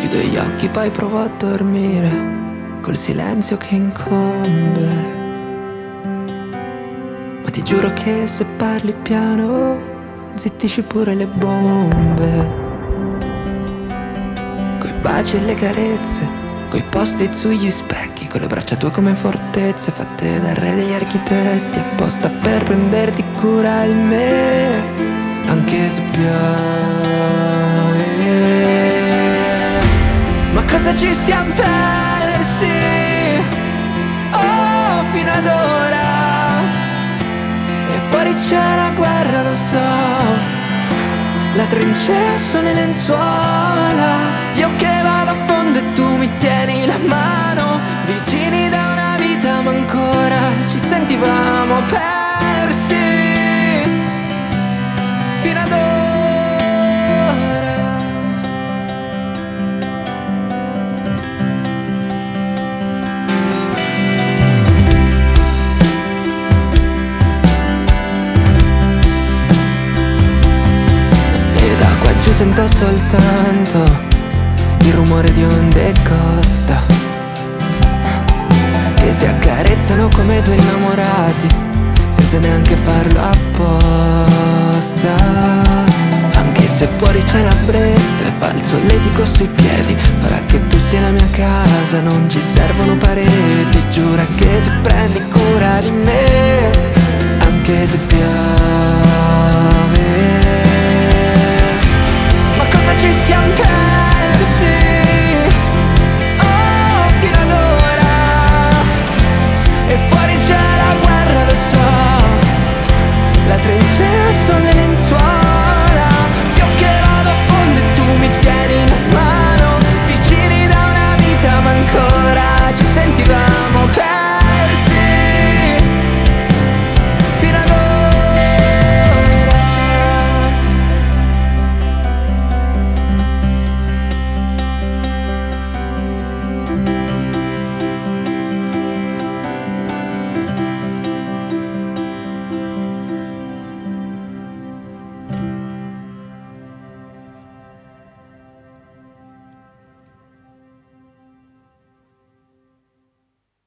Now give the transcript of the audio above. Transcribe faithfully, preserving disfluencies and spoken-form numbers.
Chiudo gli occhi, poi provo a dormire col silenzio che incombe. Ma ti giuro che se parli piano zittisci pure le bombe. Coi baci e le carezze, coi post-it sugli specchi, con le braccia tue come fortezze fatte dal re degli architetti, apposta per prenderti cura di me, anche se piove. Ma cosa ci siamo persi? Oh, fino ad ora. E fuori c'è la guerra, lo so. La trincea sono le lenzuola. Io che vado a fondo e tu mi tieni la mano. Vicini da una vita ma ancora ci sentivamo persi fino ad ora. E da qua giù sento soltanto il rumore di onde e costa che si accarezzano come due innamorati senza neanche farlo apposta. Anche se fuori c'è la brezza e fa il solletico sui piedi, ora che tu sei la mia casa non ci servono pareti. Giura che ti prendi cura di me anche se piove. Ma cosa ci siamo persi?